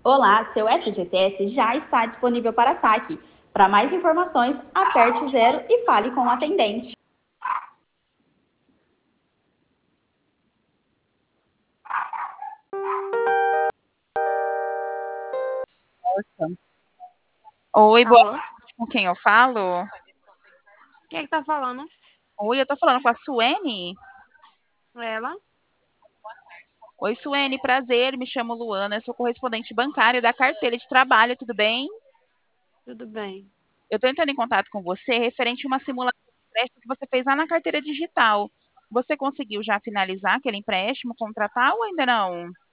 Olá, seu FGTS já está disponível para saque. Para mais informações, aperte o zero e fale com o atendente. Oi, boa Alô? noite, com quem eu falo? Quem é que tá falando? Oi, eu tô falando com a Suene. Ela? Oi, Suene, prazer, me chamo Luana, eu sou correspondente bancária da carteira de trabalho, tudo bem? Tudo bem. Eu tô entrando em contato com você referente a uma simulação de empréstimo que você fez lá na carteira digital. Você conseguiu já finalizar aquele empréstimo, contratar ou ainda não?